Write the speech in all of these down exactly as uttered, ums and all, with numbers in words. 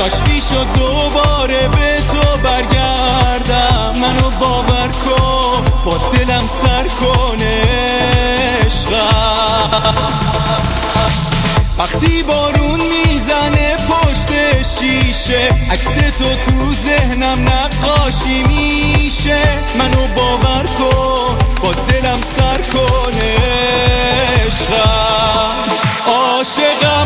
کاش میشد دوباره به تو برگردم. منو باور کن با دلم سر کنه عشقم. وقتی بارون میزنه پشت شیشه عکس تو تو ذهنم نقاشی میشه. منو باور کن با دلم سر کنه عشقم. عاشقم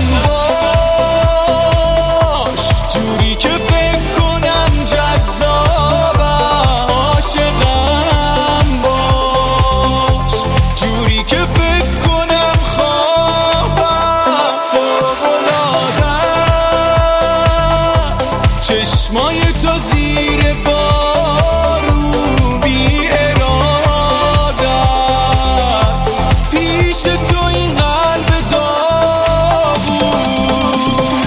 باش جوری که فکر کنم جذابم. عاشقم باش جوری که فکر کنم خوابم. فوق‌العاده است چشمای تو زیر بارون بی اراده است پیش تو این قلب داغون.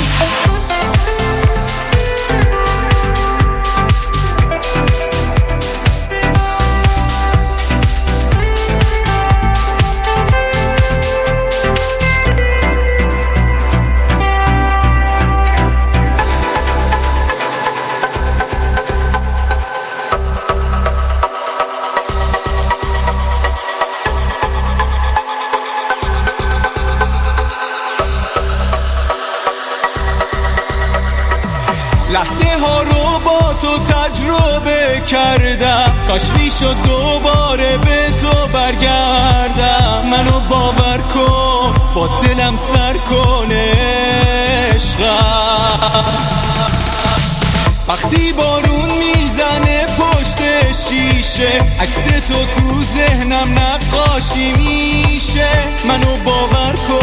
لحظه ها رو با تو تجربه کردم. کاش میشد دوباره به تو برگردم. منو باور کن با دلم سر کنه عشقم. وقتی بارون میزنه پشت شیشه عکس تو تو ذهنم نقاشی میشه. منو باور کن